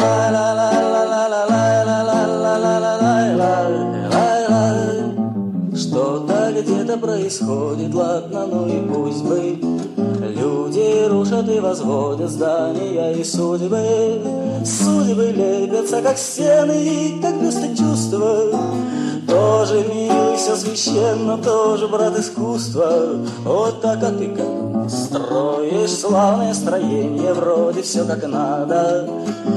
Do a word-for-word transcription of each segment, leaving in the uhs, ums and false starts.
Что-то где-то происходит, ладно, ну и пусть бы. Люди рушат и возводят здания и судьбы. Судьбы лепятся, как стены и как место чувства. Тоже милый, все священно, тоже, брат, искусство. Вот так, а ты как строишь славное строение, вроде все как надо.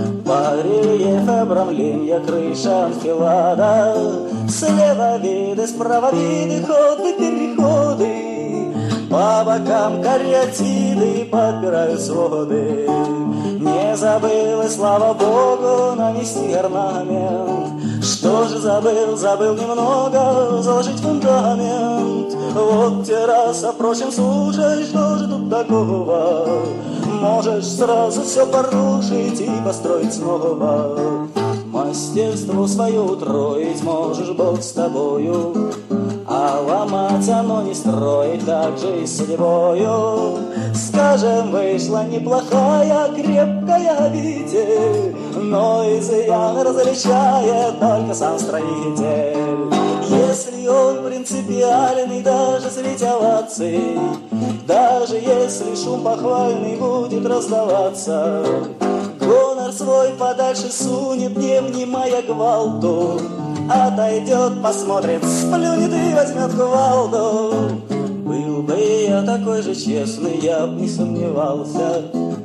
Барельеф, обрамления, крыша анфилада. Слева виды, справа виды, ходы, переходы. По бокам кариатиды подпирают своды. Не забыл, и слава Богу, нанести орнамент. Что же забыл, забыл немного заложить фундамент. Вот терраса, впрочем, слушай, что же тут такого? Можешь сразу все порушить и построить снова. Мастерство свое утроить можешь, Бог с тобою. А ломать оно не строить, так же и с судьбою. Скажем, вышла неплохая, крепкая обитель, но изъян различает только сам строитель. Если он принципиальный, даже средь оваций, даже если шум похвальный будет раздаваться, гонор свой подальше сунет, не внимая гвалту. Отойдет, посмотрит, сплюнет и возьмет кувалду. Был бы я такой же честный, я б не сомневался.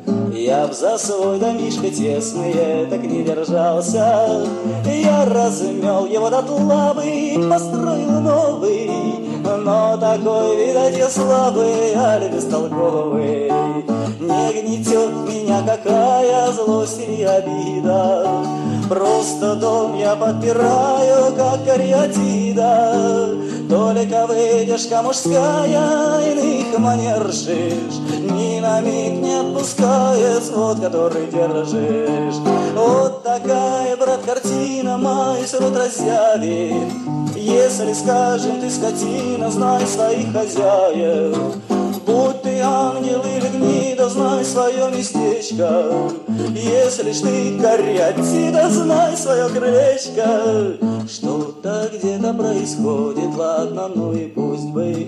Я б за свой домишко тесный так не держался. Я размел его дотла бы и построил новый. Но такой, видать, я слабый, аль бестолковый. Не гнетет меня какая злость или обида. Просто дом я подпираю, как кариатида. Только выдержка мужская, иных манершишь, ни на миг не отпускает свод, который держишь. Вот такая, брат, картина, майс рот разъявит. Если скажем, ты скотина, знай своих хозяев. Будь ты ангел или гнида, знай свое местечко. Если ж ты кариатида, знай свое крылечко. Что-то где-то происходит, ладно, ну и пусть бы.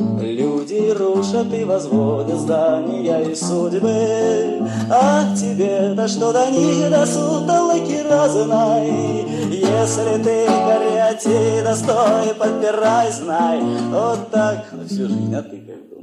Люди рушат и возводят здания и судьбы. А тебе-то что до них, до сутолоки разной. Если ты кариатида, стой, подпирай, знай. Вот так на всю жизнь, а ты как бы.